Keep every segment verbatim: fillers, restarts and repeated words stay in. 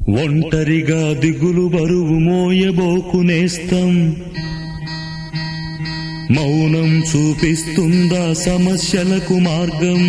ఒంటరిగా దిగులు బరువు మోయబోకునేస్తం మౌనం చూపిస్తుందా సమస్యలకు మార్గం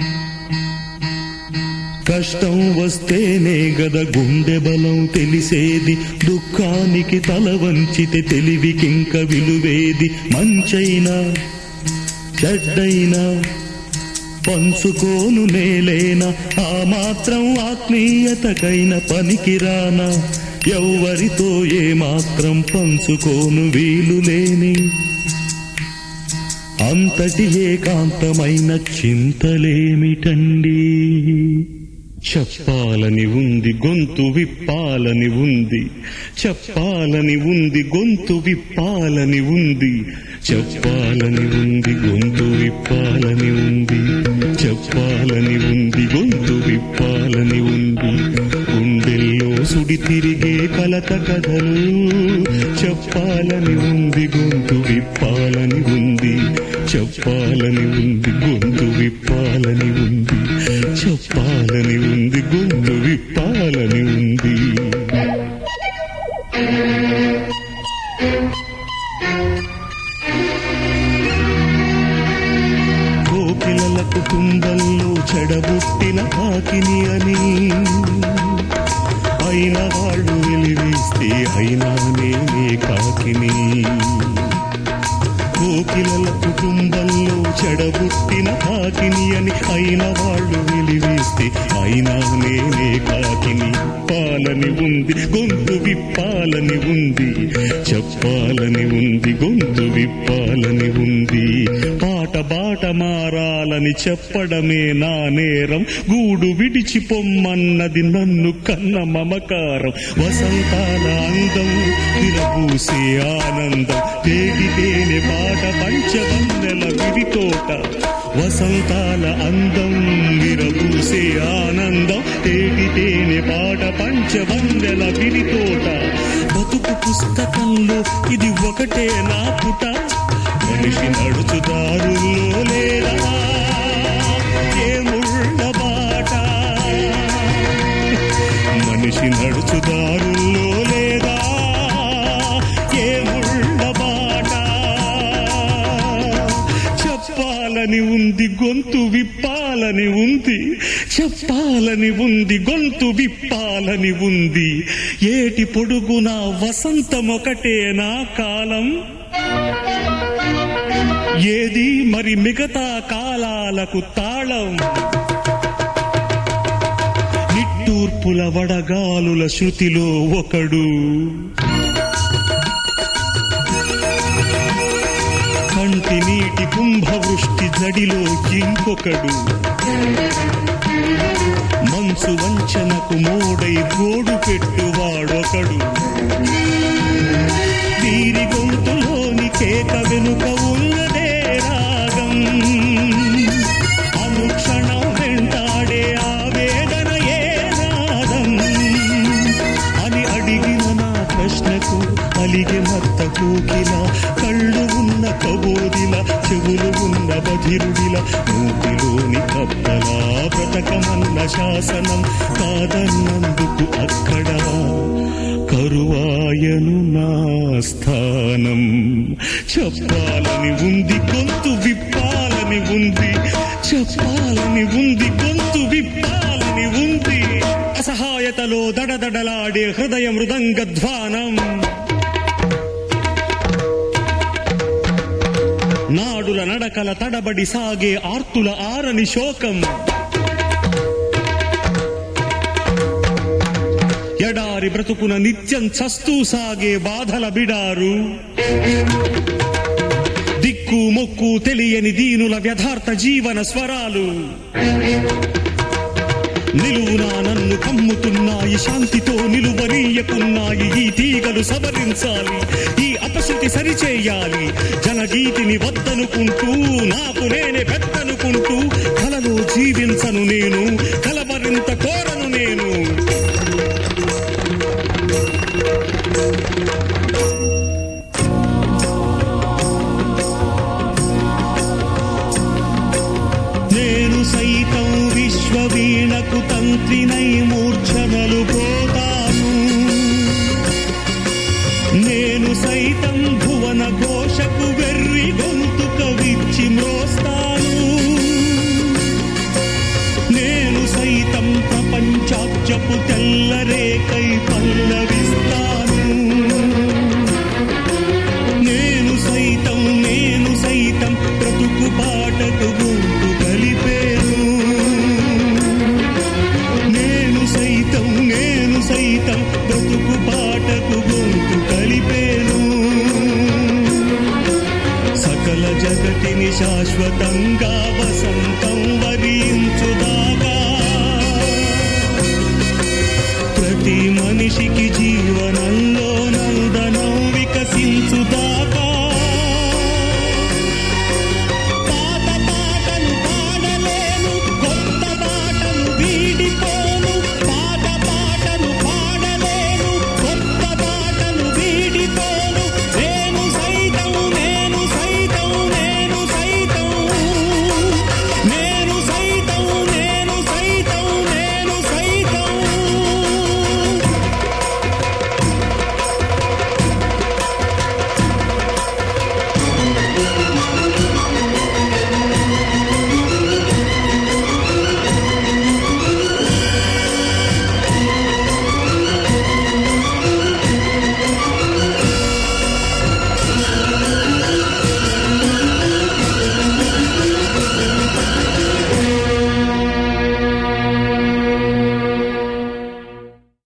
కష్టం వస్తేనే గద గుండె బలం తెలిసేది దుఃఖానికి తల వంచితే తెలివికింక విలువేది మంచైనా చెడ్డైనా పంచుకోను నేలేనా ఆ మాత్రం ఆత్మీయతకైన పనికిరానా ఎవ్వరితో ఏ మాత్రం పంచుకోను వీలులేని అంతటి ఏకాంతమైన చింతలేమిటండి చెప్పాలని ఉంది గొంతు విప్పాలని ఉంది చెప్పాలని ఉంది గొంతు విప్పాలని ఉంది చెప్పాలని ఉంది గొంతు విప్పాలని ఉంది చెప్పాలని ఉంది గొంతు విప్పాలని ఉంది గుండెల్లో సుడి తిరిగే కలత కథలు చెప్పాలని ఉంది గొంతు విప్పాలని ఉంది చెప్పాలని ఉంది గొంతు విప్పాలని ఉంది చెప్పాలని ఉంది గొంతు విప్పాలని ఉంది కోకిలలకు కుండల్లో చెడబుట్టిన కాకిని అని అయిన వాళ్ళు వెలివేస్తే అయినా నేనే కాకిని కోకిలల కుటుంబంలో చెడబుట్టిన కాకిని అని అయిన వాళ్ళు వెలివేస్తే అయినా నేనే కాకిని పాలని ఉంది గొంతు విప్పాలని ఉంది చెప్పాలని ఉంది గొంతు విప్పాలని ఉంది పాట బాట మారాలని చెప్పడమే నా నేరం గూడు విడిచి పొమ్మన్నది నన్ను కన్న మమకారం వసంతాల అందం విరబూసే ఆనందం తేగితేనే పాట పంచవన్నెల విడితోట వసంతాల అందం విరబూసే ఆనందం తేగితేనే పాట పంచవన్నెల విడితోట బతుకు పుస్తకంలో ఇది ఒకటే నా పుట మనిషి నడుచుదారుల్లో లేదా ఏ ముళ్ళ బాట మనిషి నడుచుదారుల్లో లేదా ఏ ముళ్ళ బాట చెప్పాలని ఉంది గొంతు విప్పాలని ఉంది చెప్పాలని ఉంది గొంతు విప్పాలని ఉంది ఏటి పొడుగున వసంతమొకటే నా కాలం ఏది మరి మిగతా కాలాలకు తాళం నిట్టూర్పుల వడగాలుల శృతిలో ఒకడు కంటి నీటి కుంభవృష్టి జడిలో ఇంకొకడు మంచు వంచనకు మోడై గోడు పెట్టువాడొకడు తీరి గొంతులోని కేక వెనుక ఉన్నదే రాగం అనుక్షణం వెంటాడే ఆవేదన ఏ నాదం అని అడిగిన నా ప్రశ్నకు అలిగే మత్త కోకిల కళ్ళు ఉన్న కబోదిల చెవులు ఉన్న బధిరుడిల మూతిలోని కప్పలా బ్రతకమన్న శాసనం కాదన్నందుకు అక్కడ కరువాయను నా స్థానం చెప్పాలని ఉంది గొంతు విప్పాలని ఉంది చెప్పాలని ఉంది గొంతు విప్పాలని ఉంది అసహాయతలో దడదడలాడే హృదయ మృదంగధ్వానం నాడుల నడకల తడబడి సాగే ఆర్తుల ఆరని శోకం ఎడారి బ్రతుకున నిత్యం చస్తూ సాగే బాధల బిడారు దిక్కు మొక్కు తెలియని దీనుల వ్యథార్థ జీవన స్వరాలు నిలువునా నన్ను కమ్ముతున్నాయి శాంతితో నిలువనీయకున్నాయి ఈ తీగలు సవరించాలి ఈ అపశృతి సరిచేయాలి జనగీతిని వద్దనుకుంటూ నాకు నేనే పెద్దనుకుంటూ కలలో జీవించను నేను కలవరింత కోరను నేను నేను సైతం విశ్వవీణకు తంత్రినై మూర్ఛనలు పోతాను నేను సైతం భువన ఘోషకు వెర్రి గొంతుక విచ్చి మ్రోస్తాను. నేను సైతం ప్రపంచాబ్జపు తెల్లరేకై పల్లవిస్తాను. నేను సైతం నేను సైతం బ్రతుకు బాటకు గొంతు కలిపేను. నేను సైతం నేను సైతం బ్రతుకు బాటకు గొంతు కలిపేను. సకల జగతిని శాశ్వతంగా వసంత